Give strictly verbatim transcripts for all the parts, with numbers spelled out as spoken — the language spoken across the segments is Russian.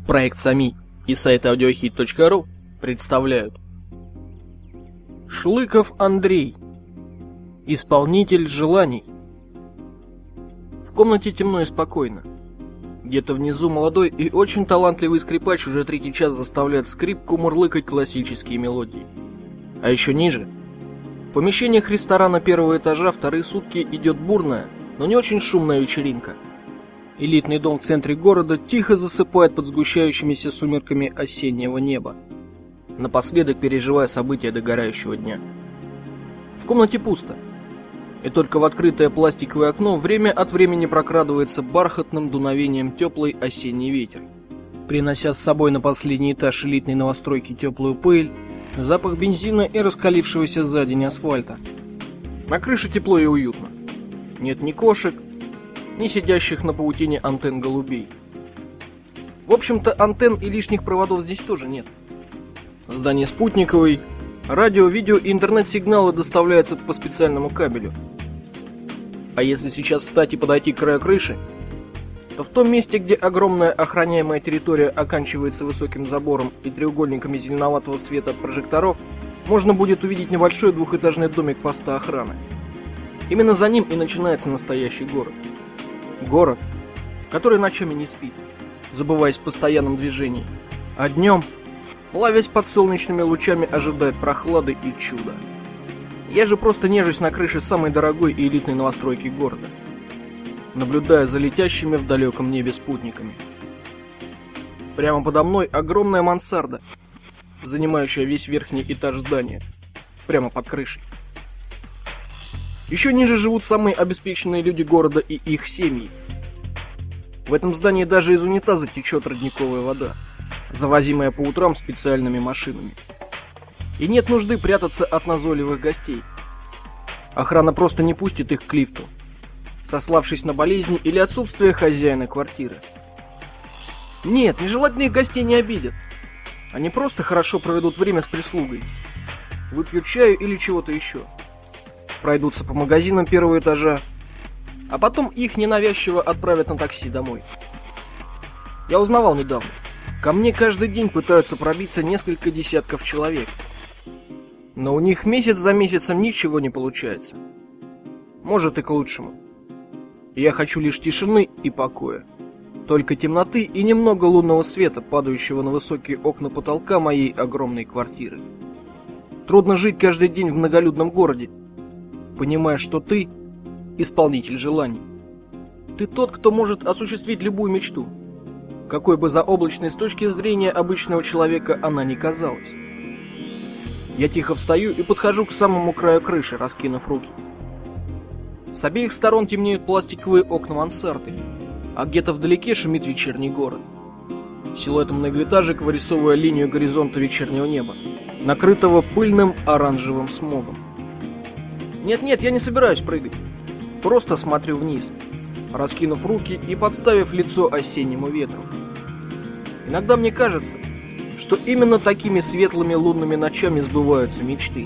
Проект САМИ и сайт аудиохит точка ру представляют. Шлыков Андрей. Исполнитель желаний. В комнате темно и спокойно. Где-то внизу молодой и очень талантливый скрипач уже третий час заставляет скрипку мурлыкать классические мелодии. А еще ниже, в помещениях ресторана первого этажа вторые сутки идет бурная, но не очень шумная вечеринка. Элитный дом в центре города тихо засыпает под сгущающимися сумерками осеннего неба, напоследок переживая события догорающего дня. В комнате пусто, и только в открытое пластиковое окно время от времени прокрадывается бархатным дуновением теплый осенний ветер, принося с собой на последний этаж элитной новостройки теплую пыль, запах бензина и раскалившегося за день асфальта. На крыше тепло и уютно. Нет ни кошек, ни сидящих на паутине антенн голубей. В общем-то, антенн и лишних проводов здесь тоже нет. Здание спутниковый, радио, видео и интернет-сигналы доставляются по специальному кабелю. А если сейчас встать и подойти к краю крыши, то в том месте, где огромная охраняемая территория оканчивается высоким забором и треугольниками зеленоватого цвета прожекторов, можно будет увидеть небольшой двухэтажный домик поста охраны. Именно за ним и начинается настоящий город. Город, который ночами не спит, забываясь в постоянном движении, а днем, плавясь под солнечными лучами, ожидает прохлады и чуда. Я же просто нежусь на крыше самой дорогой и элитной новостройки города, наблюдая за летящими в далеком небе спутниками. Прямо подо мной огромная мансарда, занимающая весь верхний этаж здания, прямо под крышей. Еще ниже живут самые обеспеченные люди города и их семьи. В этом здании даже из унитаза течет родниковая вода, завозимая по утрам специальными машинами. И нет нужды прятаться от назойливых гостей. Охрана просто не пустит их к лифту, сославшись на болезни или отсутствие хозяина квартиры. Нет, нежелательных гостей не обидят. Они просто хорошо проведут время с прислугой, выпьют чаю или чего-то еще, пройдутся по магазинам первого этажа, а потом их ненавязчиво отправят на такси домой. Я узнавал недавно, ко мне каждый день пытаются пробиться несколько десятков человек, но у них месяц за месяцем ничего не получается. Может, и к лучшему. Я хочу лишь тишины и покоя, только темноты и немного лунного света, падающего на высокие окна потолка моей огромной квартиры. Трудно жить каждый день в многолюдном городе, понимая, что ты исполнитель желаний. Ты тот, кто может осуществить любую мечту, какой бы заоблачной с точки зрения обычного человека она ни казалась. Я тихо встаю и подхожу к самому краю крыши, раскинув руки. С обеих сторон темнеют пластиковые окна мансарды, а где-то вдалеке шумит вечерний город, силуэтом многоэтажек вырисовывая линию горизонта вечернего неба, накрытого пыльным оранжевым смогом. Нет-нет, я не собираюсь прыгать. Просто смотрю вниз, раскинув руки и подставив лицо осеннему ветру. Иногда мне кажется, что именно такими светлыми лунными ночами сбываются мечты.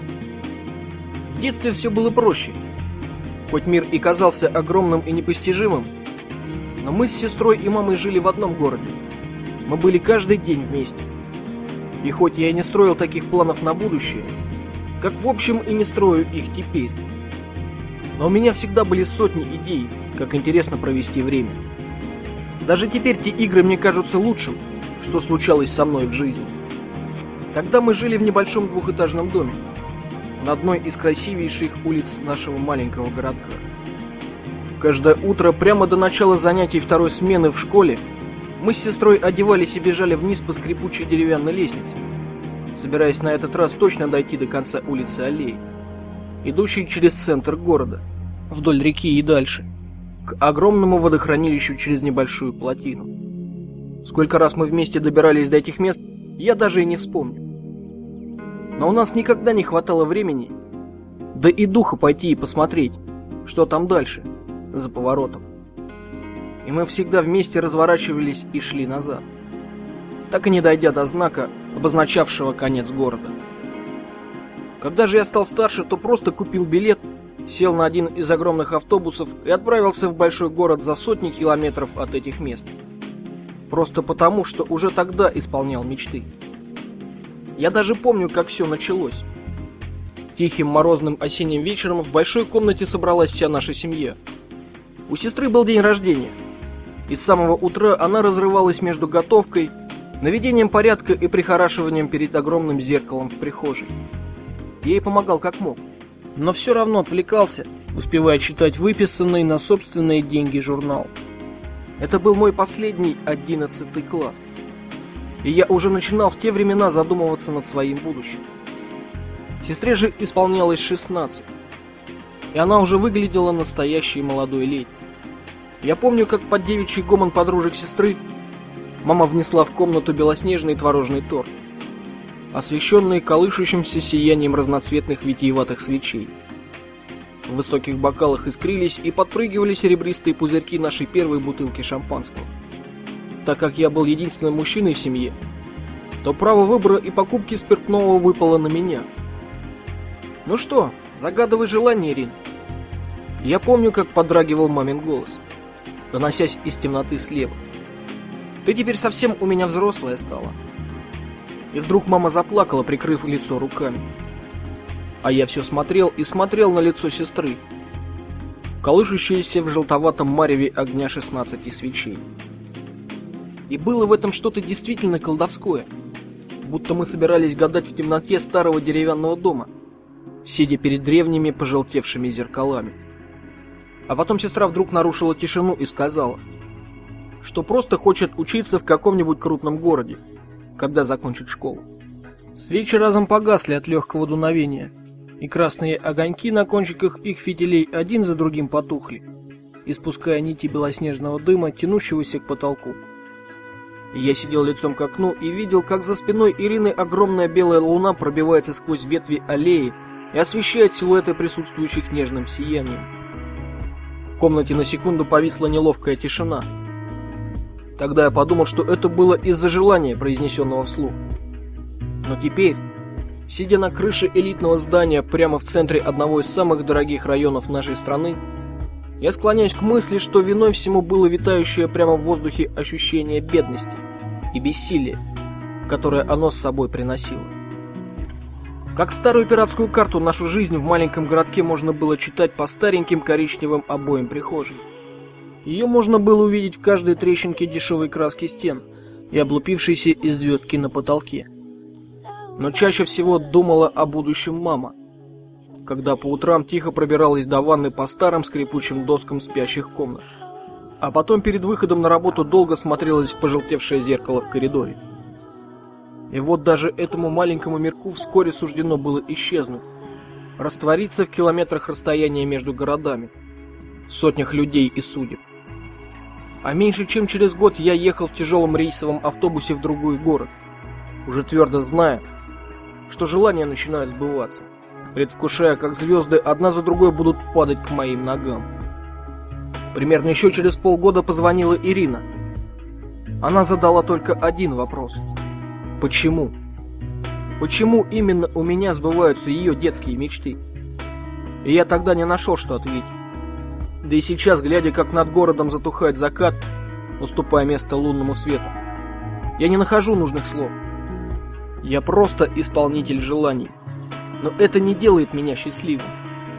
В детстве все было проще. Хоть мир и казался огромным и непостижимым, но мы с сестрой и мамой жили в одном городе. Мы были каждый день вместе. И хоть я и не строил таких планов на будущее, как в общем и не строю их теперь, но у меня всегда были сотни идей, как интересно провести время. Даже теперь те игры мне кажутся лучшим, что случалось со мной в жизни. Тогда мы жили в небольшом двухэтажном доме, на одной из красивейших улиц нашего маленького городка. Каждое утро, прямо до начала занятий второй смены в школе, мы с сестрой одевались и бежали вниз по скрипучей деревянной лестнице, собираясь на этот раз точно дойти до конца улицы Аллеи, идущей через центр города, вдоль реки и дальше, к огромному водохранилищу через небольшую плотину. Сколько раз мы вместе добирались до этих мест, я даже и не вспомню. Но у нас никогда не хватало времени, да и духа пойти и посмотреть, что там дальше, за поворотом. И мы всегда вместе разворачивались и шли назад, так и не дойдя до знака, обозначавшего конец города. Когда же я стал старше, то просто купил билет, сел на один из огромных автобусов и отправился в большой город за сотни километров от этих мест. Просто потому, что уже тогда исполнял мечты. Я даже помню, как все началось. Тихим морозным осенним вечером в большой комнате собралась вся наша семья. У сестры был день рождения. И с самого утра она разрывалась между готовкой, наведением порядка и прихорашиванием перед огромным зеркалом в прихожей. Я ей помогал как мог, но все равно отвлекался, успевая читать выписанный на собственные деньги журнал. Это был мой последний одиннадцатый класс. И я уже начинал в те времена задумываться над своим будущим. Сестре же исполнялось шестнадцать, и она уже выглядела настоящей молодой леди. Я помню, как под девичий гомон подружек сестры мама внесла в комнату белоснежный творожный торт, освещенный колышущимся сиянием разноцветных витиеватых свечей. В высоких бокалах искрились и подпрыгивали серебристые пузырьки нашей первой бутылки шампанского. Так как я был единственным мужчиной в семье, то право выбора и покупки спиртного выпало на меня. «Ну что, загадывай желание, Ирин». Я помню, как подрагивал мамин голос, доносясь из темноты слева. «Ты теперь совсем у меня взрослая стала». И вдруг мама заплакала, прикрыв лицо руками. А я все смотрел и смотрел на лицо сестры, колышущееся в желтоватом мареве огня шестнадцати свечей. И было в этом что-то действительно колдовское, будто мы собирались гадать в темноте старого деревянного дома, сидя перед древними пожелтевшими зеркалами. А потом сестра вдруг нарушила тишину и сказала, что просто хочет учиться в каком-нибудь крупном городе, когда закончит школу. Свечи разом погасли от легкого дуновения, и красные огоньки на кончиках их фитилей один за другим потухли, испуская нити белоснежного дыма, тянущегося к потолку. Я сидел лицом к окну и видел, как за спиной Ирины огромная белая луна пробивается сквозь ветви аллеи и освещает силуэты присутствующих нежным сиянием. В комнате на секунду повисла неловкая тишина. Тогда я подумал, что это было из-за желания, произнесенного вслух. Но теперь, сидя на крыше элитного здания прямо в центре одного из самых дорогих районов нашей страны, я склоняюсь к мысли, что виной всему было витающее прямо в воздухе ощущение бедности и бессилия, которое оно с собой приносило. Как старую пиратскую карту, нашу жизнь в маленьком городке можно было читать по стареньким коричневым обоям прихожей. Ее можно было увидеть в каждой трещинке дешевой краски стен и облупившейся из звездки на потолке. Но чаще всего думала о будущем мама, когда по утрам тихо пробиралась до ванны по старым скрипучим доскам спящих комнат, а потом перед выходом на работу долго смотрелась в пожелтевшее зеркало в коридоре. И вот даже этому маленькому мирку вскоре суждено было исчезнуть, раствориться в километрах расстояния между городами, сотнях людей и судеб. А меньше чем через год я ехал в тяжелом рейсовом автобусе в другой город, уже твердо зная, что желания начинают сбываться, предвкушая, как звезды одна за другой будут падать к моим ногам. Примерно еще через полгода позвонила Ирина. Она задала только один вопрос. Почему? Почему именно у меня сбываются ее детские мечты? И я тогда не нашел, что ответить. Да и сейчас, глядя, как над городом затухает закат, уступая место лунному свету, я не нахожу нужных слов. Я просто исполнитель желаний. Но это не делает меня счастливым.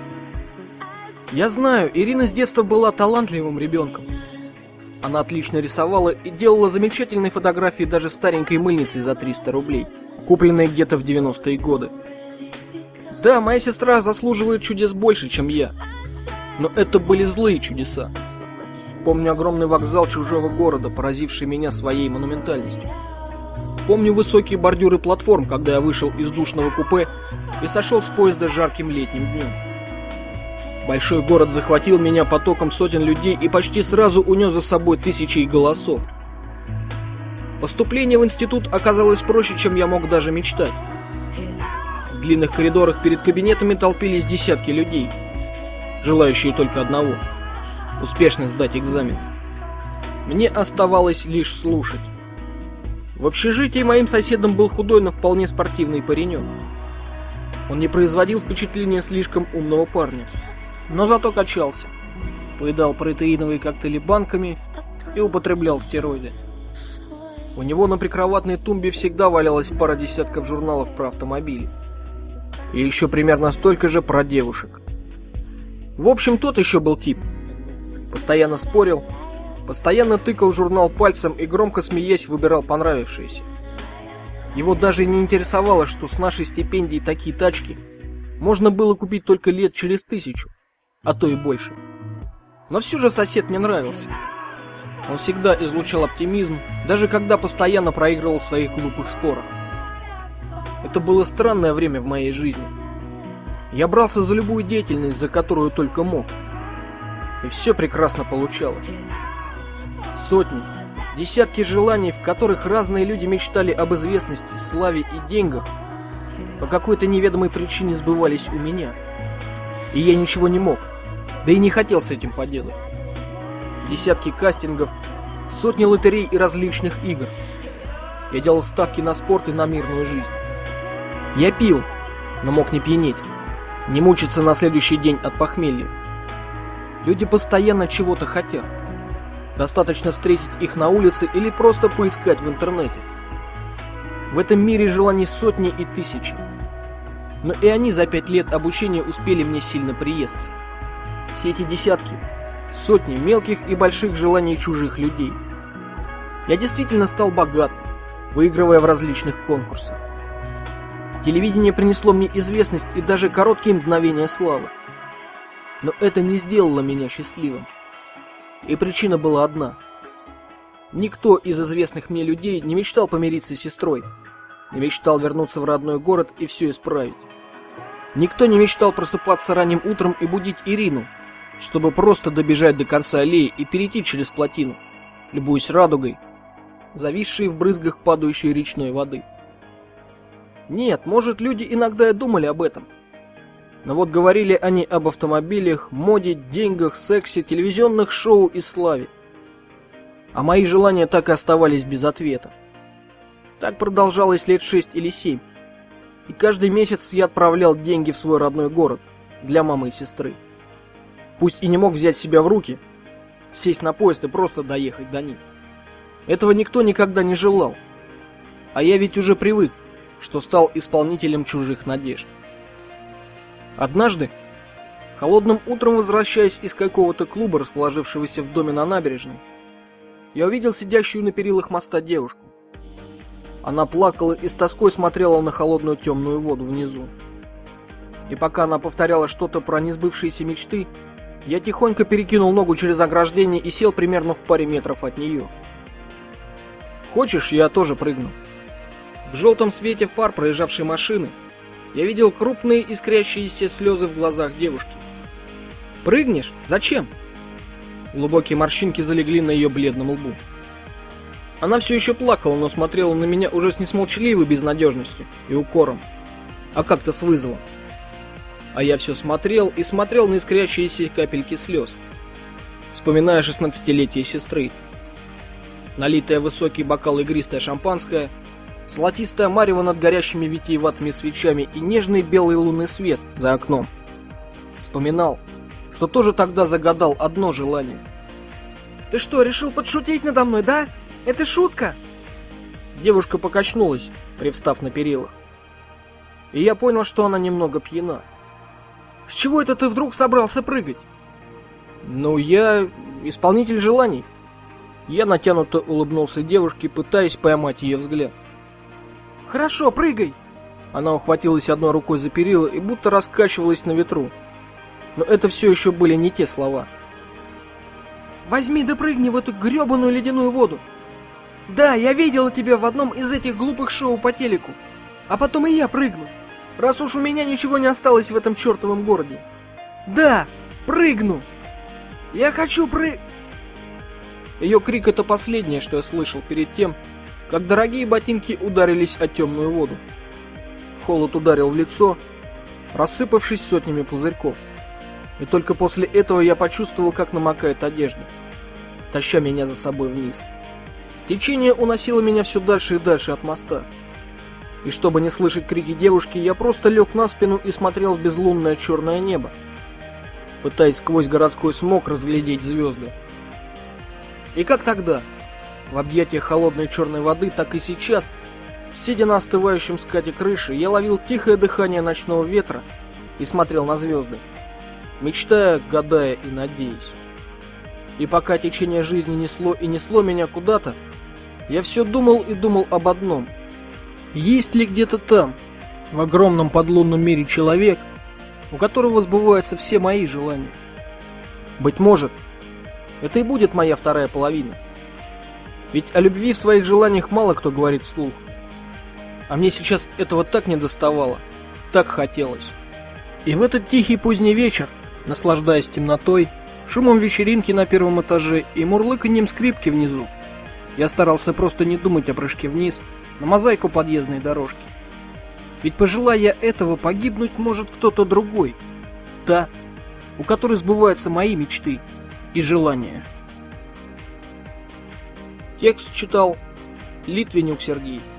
Я знаю, Ирина с детства была талантливым ребенком. Она отлично рисовала и делала замечательные фотографии даже старенькой мыльницей за триста рублей, купленной где-то в девяностые годы. Да, моя сестра заслуживает чудес больше, чем я. Но это были злые чудеса. Помню огромный вокзал чужого города, поразивший меня своей монументальностью. Помню высокие бордюры платформ, когда я вышел из душного купе и сошел с поезда жарким летним днем. Большой город захватил меня потоком сотен людей и почти сразу унес за собой тысячи голосов. Поступление в институт оказалось проще, чем я мог даже мечтать. В длинных коридорах перед кабинетами толпились десятки людей, желающие только одного – успешно сдать экзамен. Мне оставалось лишь слушать. В общежитии моим соседом был худой, но вполне спортивный паренек. Он не производил впечатления слишком умного парня, но зато качался, поедал протеиновые коктейли банками и употреблял стероиды. У него на прикроватной тумбе всегда валялась пара десятков журналов про автомобили. И еще примерно столько же про девушек. В общем, тот еще был тип. Постоянно спорил, постоянно тыкал журнал пальцем и громко смеясь выбирал понравившиеся. Его даже не интересовало, что с нашей стипендией такие тачки можно было купить только лет через тысячу, а то и больше. Но все же сосед мне нравился. Он всегда излучал оптимизм, даже когда постоянно проигрывал в своих глупых спорах. Это было странное время в моей жизни. Я брался за любую деятельность, за которую только мог. И все прекрасно получалось. Сотни, десятки желаний, в которых разные люди мечтали об известности, славе и деньгах, по какой-то неведомой причине сбывались у меня. И я ничего не мог, да и не хотел с этим поделать. Десятки кастингов, сотни лотерей и различных игр. Я делал ставки на спорт и на мирную жизнь. Я пил, но мог не пьянеть, не мучиться на следующий день от похмелья. Люди постоянно чего-то хотят. Достаточно встретить их на улице или просто поискать в интернете. В этом мире желаний сотни и тысячи. Но и они за пять лет обучения успели мне сильно приесться. Все эти десятки, сотни мелких и больших желаний чужих людей. Я действительно стал богат, выигрывая в различных конкурсах. Телевидение принесло мне известность и даже короткие мгновения славы. Но это не сделало меня счастливым. И причина была одна. Никто из известных мне людей не мечтал помириться с сестрой, не мечтал вернуться в родной город и все исправить. Никто не мечтал просыпаться ранним утром и будить Ирину, чтобы просто добежать до конца аллеи и перейти через плотину, любуясь радугой, зависшей в брызгах падающей речной воды. Нет, может, люди иногда и думали об этом. Но вот говорили они об автомобилях, моде, деньгах, сексе, телевизионных шоу и славе. А мои желания так и оставались без ответа. Так продолжалось лет шесть или семь. И каждый месяц я отправлял деньги в свой родной город для мамы и сестры. Пусть и не мог взять себя в руки, сесть на поезд и просто доехать до них. Этого никто никогда не желал. А я ведь уже привык, что стал исполнителем чужих надежд. Однажды, холодным утром возвращаясь из какого-то клуба, расположившегося в доме на набережной, я увидел сидящую на перилах моста девушку. Она плакала и с тоской смотрела на холодную темную воду внизу. И пока она повторяла что-то про несбывшиеся мечты, я тихонько перекинул ногу через ограждение и сел примерно в паре метров от нее. «Хочешь, я тоже прыгну?» В желтом свете фар проезжавшей машины я видел крупные искрящиеся слезы в глазах девушки. «Прыгнешь? Зачем?» Глубокие морщинки залегли на ее бледном лбу. Она все еще плакала, но смотрела на меня уже с несмолчаливой безнадежностью и укором, а как-то с вызовом. А я все смотрел и смотрел на искрящиеся капельки слез, вспоминая шестнадцатилетие сестры. Налитая в высокий бокал игристое шампанское, золотистое марево над горящими витиеватыми свечами и нежный белый лунный свет за окном. Вспоминал, что тоже тогда загадал одно желание. «Ты что, решил подшутить надо мной, да? Это шутка?» Девушка покачнулась, привстав на перилах. И я понял, что она немного пьяна. «С чего это ты вдруг собрался прыгать?» «Ну, я исполнитель желаний». Я натянуто улыбнулся девушке, пытаясь поймать ее взгляд. «Хорошо, прыгай!» Она ухватилась одной рукой за перила и будто раскачивалась на ветру. Но это все еще были не те слова. «Возьми да прыгни в эту гребаную ледяную воду! Да, я видела тебя в одном из этих глупых шоу по телеку. А потом и я прыгну, раз уж у меня ничего не осталось в этом чертовом городе. Да, прыгну! Я хочу пры...» Ее крик — это последнее, что я слышал перед тем, как дорогие ботинки ударились о темную воду. Холод ударил в лицо, рассыпавшись сотнями пузырьков. И только после этого я почувствовал, как намокает одежда, таща меня за собой вниз. Течение уносило меня все дальше и дальше от моста. И чтобы не слышать крики девушки, я просто лег на спину и смотрел в безлунное черное небо, пытаясь сквозь городской смог разглядеть звезды. И как тогда, в объятиях холодной черной воды, так и сейчас, сидя на остывающем скате крыши, я ловил тихое дыхание ночного ветра и смотрел на звезды, мечтая, гадая и надеясь. И пока течение жизни несло и несло меня куда-то, я все думал и думал об одном. Есть ли где-то там, в огромном подлунном мире, человек, у которого сбываются все мои желания? Быть может, это и будет моя вторая половина. Ведь о любви в своих желаниях мало кто говорит вслух. А мне сейчас этого так недоставало, так хотелось. И в этот тихий поздний вечер, наслаждаясь темнотой, шумом вечеринки на первом этаже и мурлыканьем скрипки внизу, я старался просто не думать о прыжке вниз на мозаику подъездной дорожки. Ведь пожелая я этого, погибнуть может кто-то другой, та, у которой сбываются мои мечты и желания. Текст читал Литвинюк Сергей.